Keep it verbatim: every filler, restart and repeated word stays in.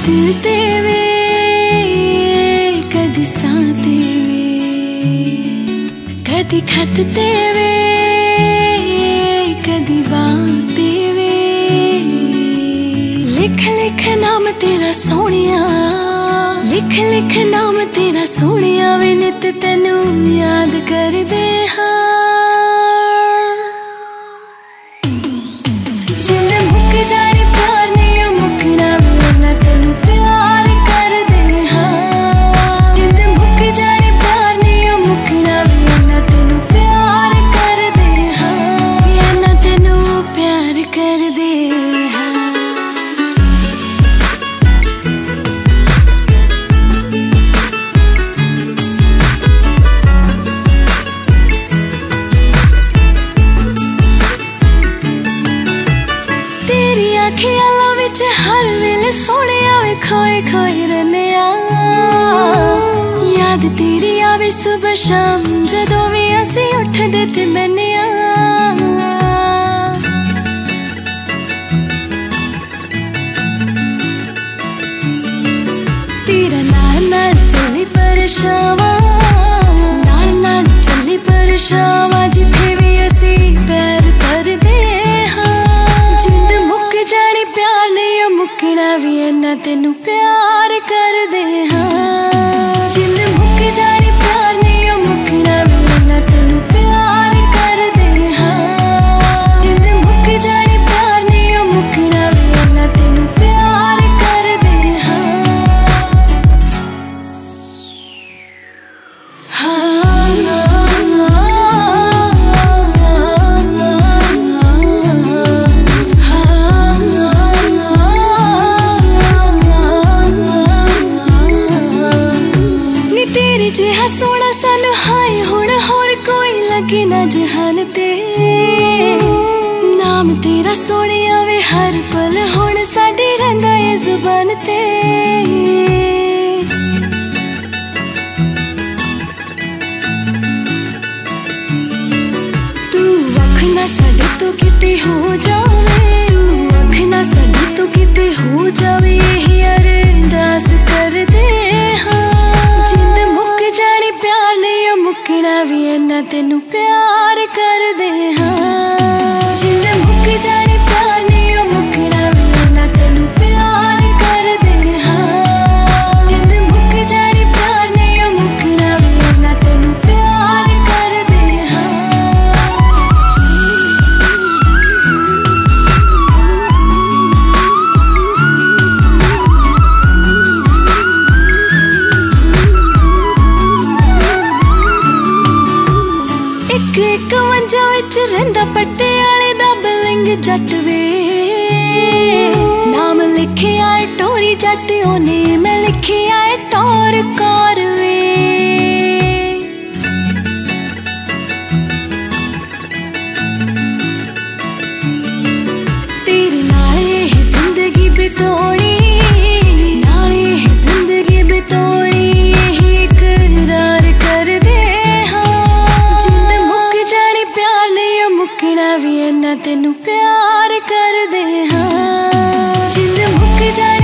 दिल ते वे कदी सां ते वे कदी खत ते वे कदी बां ते वे लिख लिख नाम तेरा सोहणिया लिख लिख नाम तेरा सोहणिया वे नित तैनू याद करदे हां जिन्ने मुक जाने प्यार नहीं मुकना मैं तेनू प्यार करदे हां जिन्ने मुक जाने प्यार नहीं मुकना मैं तेनू प्यार करदे हां मैं तेनू प्यार करदे ख्यालों विच हर वेले सोने आवे खोए खोए रहने याद तेरी आवे सुबह शाम जदों भी असी उठदे ते बहने तेरा नाल नाल चली परछावां नाल नाल चली परछावां जिथे भी असी पैर धरदे प्यार नहीं मुकना भी इन्ना तेनू प्यार करदे हां जिंद मुक जानी प्यार नहीं मुकना भी इन्ना तेनू प्यार करदे हां जिंद मुक जानी प्यार नहीं मुकना भी इन्ना तेनू प्यार करदे हां जिहा सोना सानू हाय हुण होर कोई लगे ना जहान ते नाम तेरा सोने आवे हर पल हुण साडी रहिंदा ए जुबान ते तू अख ना साडे तो किते हो जावे तू अख ना साडे तो किते हो जावे यही अरदास कर दे मुकना भी इन्ना तेनू प्यार करदे हां जिंद मुक जाने प्यार नहीं मुकना भी इन्ना तेनू प्यार करदे हां जिंद मुक जाने प्यार नहीं मुकना भी इन्ना तेनू प्यार करदे एक एक वंजा विच रहिंदा पटियाले दा बिलिंग जट वे नाम लिखे आए टोरी जट ओने मैं लिखे आए टोर कौर वे तेरे नाल यह जिंदगी बितोनी नाल यह जिंदगी बितोनी यही इकरार कर दे मुकना भी इन्ना तेनू प्यार करदे हां जिंद मुक जाने